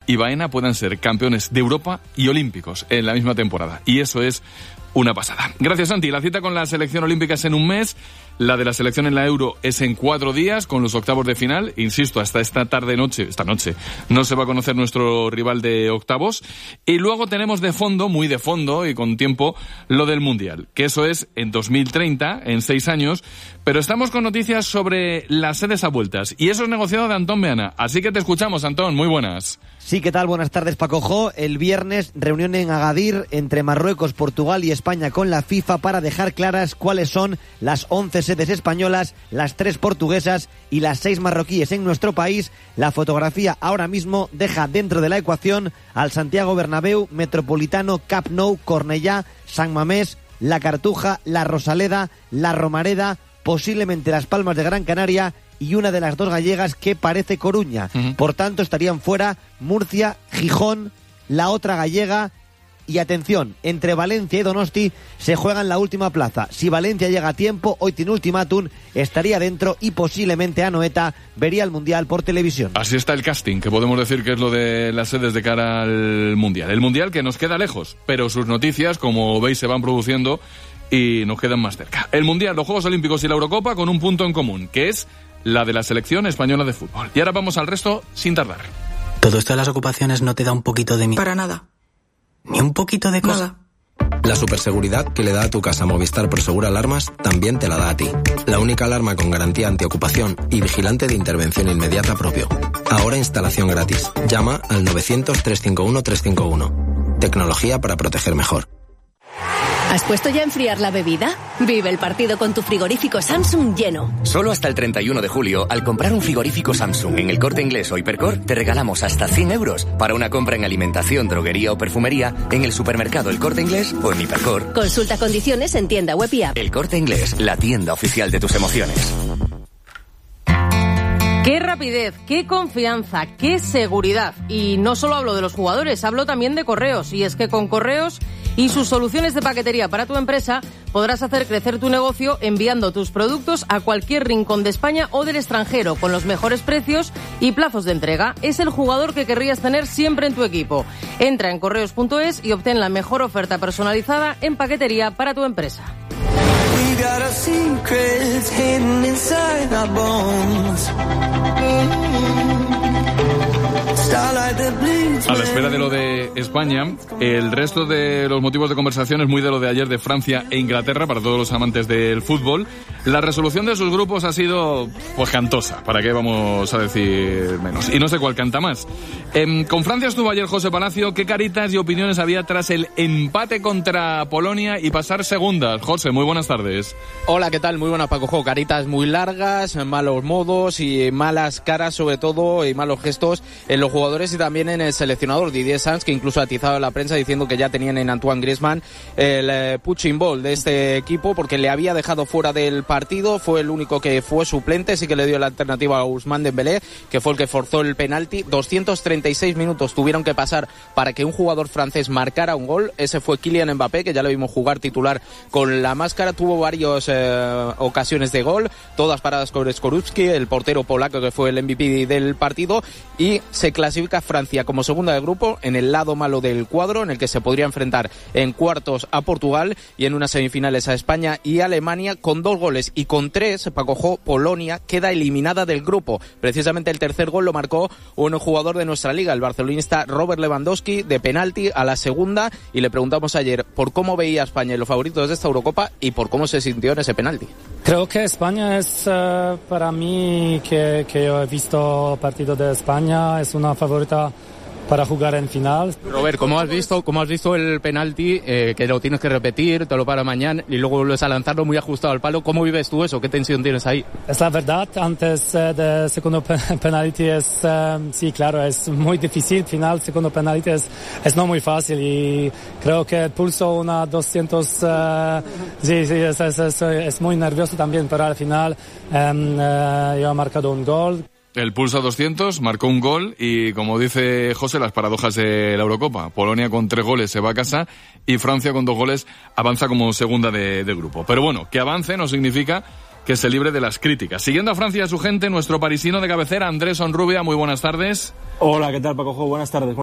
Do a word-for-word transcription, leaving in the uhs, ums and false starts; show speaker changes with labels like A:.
A: y Baena puedan ser campeones de Europa y olímpicos en la misma temporada. Y eso es una pasada. Gracias, Santi. La cita con la selección olímpica es en un mes. La de la selección en la Euro es en cuatro días, con los octavos de final. Insisto, hasta esta tarde-noche, esta noche, no se va a conocer nuestro rival de octavos. Y luego tenemos de fondo, muy de fondo y con tiempo, lo del Mundial, que eso es en dos mil treinta, en seis años. Pero estamos con noticias sobre las sedes a vueltas. Y eso es negociado de Antón Meana. Así que te escuchamos, Antón. Muy buenas.
B: Sí, ¿qué tal? Buenas tardes, Paco Jo. El viernes, reunión en Agadir entre Marruecos, Portugal y España con la FIFA para dejar claras cuáles son las once sedes españolas, las tres portuguesas y las seis marroquíes en nuestro país. La fotografía ahora mismo deja dentro de la ecuación al Santiago Bernabéu, Metropolitano, Camp Nou, Cornellá, San Mamés, La Cartuja, La Rosaleda, La Romareda, posiblemente Las Palmas de Gran Canaria y una de las dos gallegas que parece Coruña. Uh-huh. Por tanto, estarían fuera Murcia, Gijón, la otra gallega. Y atención, entre Valencia y Donosti se juegan la última plaza. Si Valencia llega a tiempo, hoy tiene ultimátum, estaría dentro y posiblemente Anoeta vería el Mundial por televisión.
A: Así está el casting, que podemos decir que es lo de las sedes de cara al Mundial. El Mundial que nos queda lejos, pero sus noticias, como veis, se van produciendo y nos quedan más cerca. El Mundial, los Juegos Olímpicos y la Eurocopa con un punto en común, que es la de la selección española de fútbol. Y ahora vamos al resto sin tardar.
C: ¿Todo esto de las ocupaciones no te da un poquito de miedo?
D: Para nada.
C: ¿Ni un poquito de cosa?
D: Nada.
E: La superseguridad que le da a tu casa Movistar Prosegur Alarmas también te la da a ti. La única alarma con garantía antiocupación y vigilante de intervención inmediata propio. Ahora instalación gratis. Llama al novecientos, trescientos cincuenta y uno, trescientos cincuenta y uno. Tecnología para proteger mejor.
F: ¿Has puesto ya a enfriar la bebida? Vive el partido con tu frigorífico Samsung lleno.
G: Solo hasta el treinta y uno de julio, al comprar un frigorífico Samsung en El Corte Inglés o Hipercor, te regalamos hasta cien euros para una compra en alimentación, droguería o perfumería en el supermercado El Corte Inglés o en Hipercor.
F: Consulta condiciones en tienda web y app.
G: El Corte Inglés, la tienda oficial de tus emociones.
H: Qué rapidez, qué confianza, qué seguridad. Y no solo hablo de los jugadores, hablo también de Correos. Y es que con Correos y sus soluciones de paquetería para tu empresa podrás hacer crecer tu negocio enviando tus productos a cualquier rincón de España o del extranjero con los mejores precios y plazos de entrega. Es el jugador que querrías tener siempre en tu equipo. Entra en correos punto es y obtén la mejor oferta personalizada en paquetería para tu empresa.
A: A la espera de lo de España, el resto de los motivos de conversación es muy de lo de ayer de Francia e Inglaterra para todos los amantes del fútbol. La resolución de sus grupos ha sido, pues, cantosa, ¿para qué vamos a decir menos? Y no sé cuál canta más. Eh, con Francia estuvo ayer José Palacio. ¿Qué caritas y opiniones había tras el empate contra Polonia y pasar segundas? José, muy buenas tardes.
I: Hola, ¿qué tal? Muy buenas, Paco Jo. Caritas muy largas, malos modos y malas caras, sobre todo, y malos gestos en los jugadores y también en el seleccionador Didier Sanz, que incluso ha atizado a la prensa diciendo que ya tenían en Antoine Griezmann el eh, punching ball de este equipo porque le había dejado fuera del partido. Fue el único que fue suplente, sí que le dio la alternativa a Ousmane Dembélé, que fue el que forzó el penalti. doscientos treinta y seis minutos tuvieron que pasar para que un jugador francés marcara un gol. Ese fue Kylian Mbappé, que ya lo vimos jugar titular con la máscara. Tuvo varias eh, ocasiones de gol, todas paradas con Skorupski, el portero polaco que fue el M V P del partido, y se clasifica Francia como segunda de grupo en el lado malo del cuadro, en el que se podría enfrentar en cuartos a Portugal y en unas semifinales a España y Alemania. Con dos goles y con tres, Paco Jo, Polonia queda eliminada del grupo. Precisamente el tercer gol lo marcó un jugador de nuestra liga, el barcelonista Robert Lewandowski, de penalti a la segunda, y le preguntamos ayer por cómo veía a España y los favoritos de esta Eurocopa y por cómo se sintió en ese penalti.
J: Creo que España es, uh, para mí, que, que yo he visto partido de España, es una favorita para jugar en final.
I: Robert, ¿cómo has visto, cómo has visto el penalti, eh, que lo tienes que repetir, te lo para mañana y luego vuelves a lanzarlo muy ajustado al palo? ¿Cómo vives tú eso? ¿Qué tensión tienes ahí?
J: Es la verdad, antes eh, del segundo penalti es, eh, sí, claro, es muy difícil. Final, segundo penalti es, es no muy fácil y creo que el pulso una doscientos, eh, sí, sí, es, es, es, es muy nervioso también, pero al final eh, eh, yo he marcado un gol.
A: El pulso a doscientos, marcó un gol y, como dice José, las paradojas de la Eurocopa. Polonia con tres goles se va a casa y Francia con dos goles avanza como segunda de, de grupo. Pero bueno, que avance no significa que se libre de las críticas. Siguiendo a Francia y a su gente, nuestro parisino de cabecera, Andrés Honrubia, muy buenas tardes.
K: Hola, ¿qué tal, Paco Jo? Buenas tardes.